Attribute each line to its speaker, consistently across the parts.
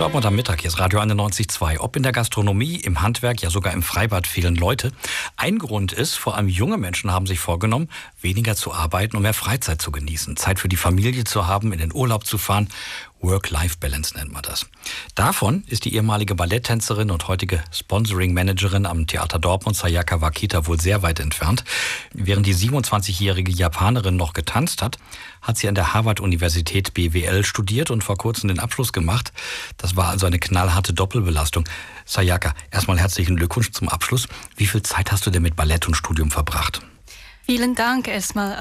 Speaker 1: Dortmund am Mittag, hier ist Radio 91.2. Ob in der Gastronomie, im Handwerk, ja sogar im Freibad fehlen Leute. Ein Grund ist, vor allem junge Menschen haben sich vorgenommen, weniger zu arbeiten und mehr Freizeit zu genießen. Zeit für die Familie zu haben, in den Urlaub zu fahren. Work-Life-Balance nennt man das. Davon ist die ehemalige Balletttänzerin und heutige Sponsoring-Managerin am Theater Dortmund, Sayaka Wakita, wohl sehr weit entfernt. Während die 27-jährige Japanerin noch getanzt hat, hat sie an der Harvard-Universität BWL studiert und vor kurzem den Abschluss gemacht. Das war also eine knallharte Doppelbelastung. Sayaka, erstmal herzlichen Glückwunsch zum Abschluss. Wie viel Zeit hast du denn mit Ballett und Studium verbracht?
Speaker 2: Vielen Dank erstmal.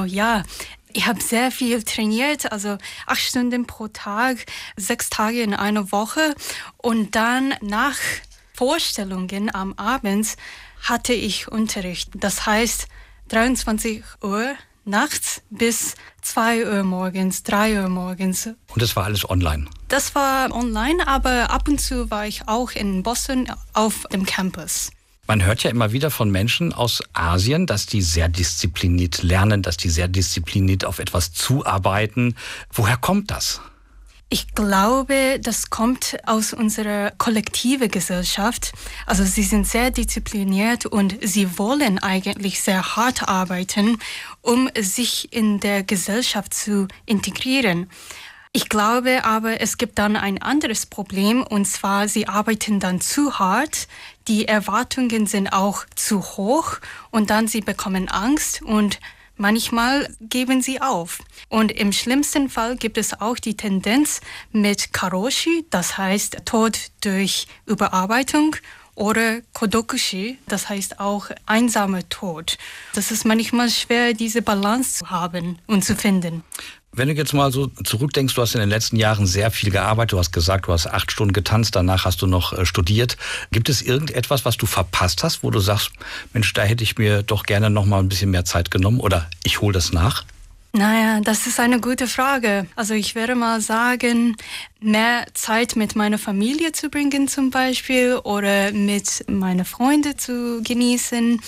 Speaker 2: Ich habe sehr viel trainiert, 8 Stunden pro Tag, 6 Tage in einer Woche. Und dann nach Vorstellungen am Abend hatte ich Unterricht. Das heißt 23 Uhr nachts bis 2 Uhr morgens, 3 Uhr morgens.
Speaker 1: Und das war alles online?
Speaker 2: Das war online, aber ab und zu war ich auch in Boston auf dem Campus.
Speaker 1: Man hört ja immer wieder von Menschen aus Asien, dass die sehr diszipliniert lernen, dass die sehr diszipliniert auf etwas zuarbeiten. Woher kommt das?
Speaker 2: Ich glaube, das kommt aus unserer kollektiven Gesellschaft. Also sie sind sehr diszipliniert und sie wollen eigentlich sehr hart arbeiten, um sich in der Gesellschaft zu integrieren. Ich glaube aber, es gibt dann ein anderes Problem, und zwar, sie arbeiten dann zu hart, die Erwartungen sind auch zu hoch und dann sie bekommen Angst und manchmal geben sie auf. Und im schlimmsten Fall gibt es auch die Tendenz mit Karoshi, das heißt Tod durch Überarbeitung, oder Kodokushi, das heißt auch einsamer Tod. Das ist manchmal schwer, diese Balance zu haben und zu finden.
Speaker 1: Wenn du jetzt mal so zurückdenkst, du hast in den letzten Jahren sehr viel gearbeitet, du hast gesagt, du hast 8 Stunden getanzt, danach hast du noch studiert. Gibt es irgendetwas, was du verpasst hast, wo du sagst, Mensch, da hätte ich mir doch gerne noch mal ein bisschen mehr Zeit genommen oder ich hole das nach?
Speaker 2: Naja, das ist eine gute Frage. Ich würde mal sagen, mehr Zeit mit meiner Familie zu bringen zum Beispiel oder mit meinen Freunden zu genießen.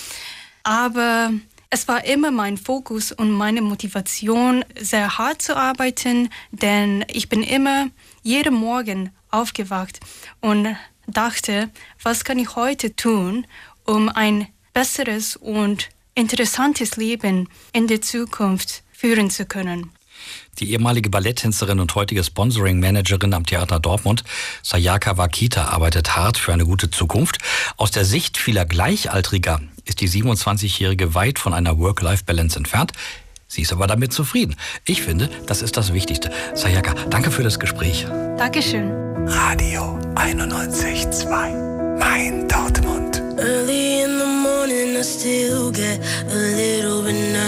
Speaker 2: Aber es war immer mein Fokus und meine Motivation, sehr hart zu arbeiten, denn ich bin immer jeden Morgen aufgewacht und dachte, was kann ich heute tun, um ein besseres und interessantes Leben in der Zukunft führen zu können.
Speaker 1: Die ehemalige Balletttänzerin und heutige Sponsoring-Managerin am Theater Dortmund, Sayaka Wakita, arbeitet hart für eine gute Zukunft. Aus der Sicht vieler Gleichaltriger ist die 27-Jährige weit von einer Work-Life-Balance entfernt. Sie ist aber damit zufrieden. Ich finde, das ist das Wichtigste. Sayaka, danke für das Gespräch.
Speaker 2: Dankeschön.
Speaker 3: Radio 91.2, mein Dortmund.
Speaker 4: Early in the morning I still get a little bit nervous.